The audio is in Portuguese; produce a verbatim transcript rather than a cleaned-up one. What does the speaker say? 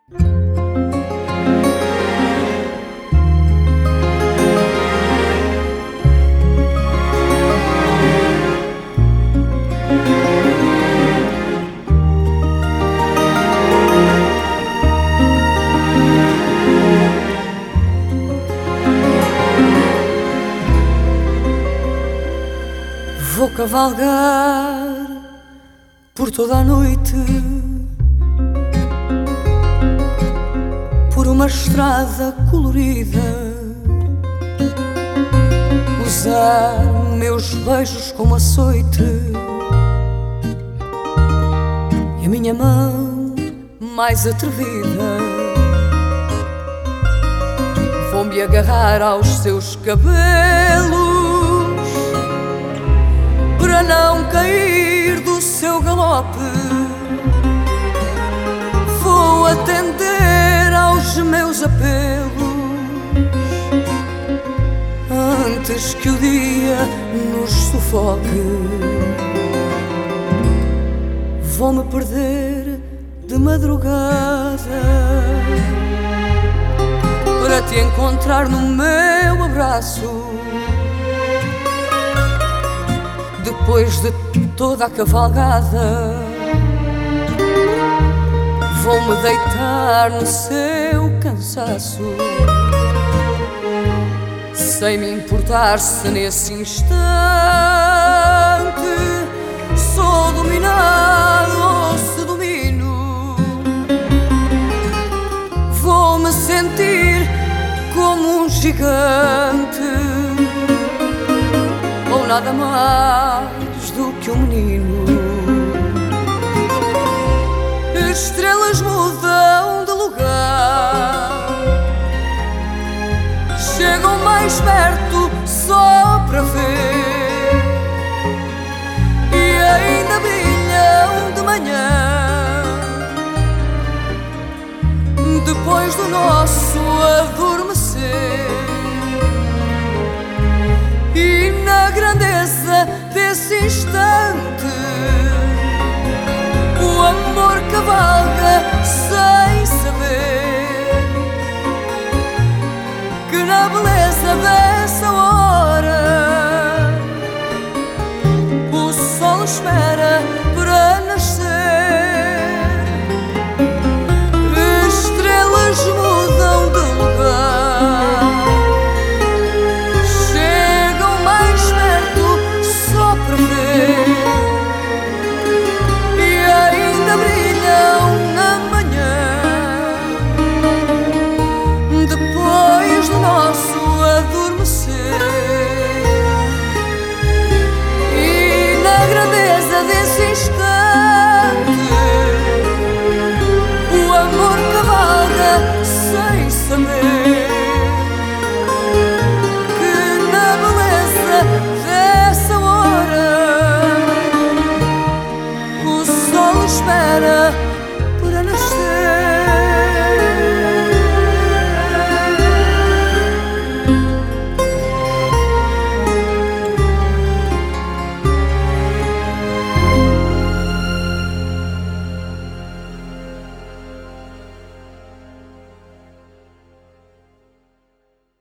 Vou cavalgar por toda a noite, por uma estrada colorida, usar meus beijos como açoite e a minha mão mais atrevida. Vou-me agarrar aos seus cabelos para não cair do seu galope. Vou atender aos meus apelos antes que o dia nos sufoque. Vou-me perder de madrugada para te encontrar no meu abraço. Depois de toda a cavalgada, vou-me deitar no seu cansaço, sem me importar se nesse instante sou dominado ou se domino. Vou-me sentir como um gigante ou nada mais do que um menino. Estrelas mudam de lugar, chegam mais perto só para ver, e ainda brilham de manhã, depois do nosso adormecer. E na grandeza desse instante, o amor cavalga sem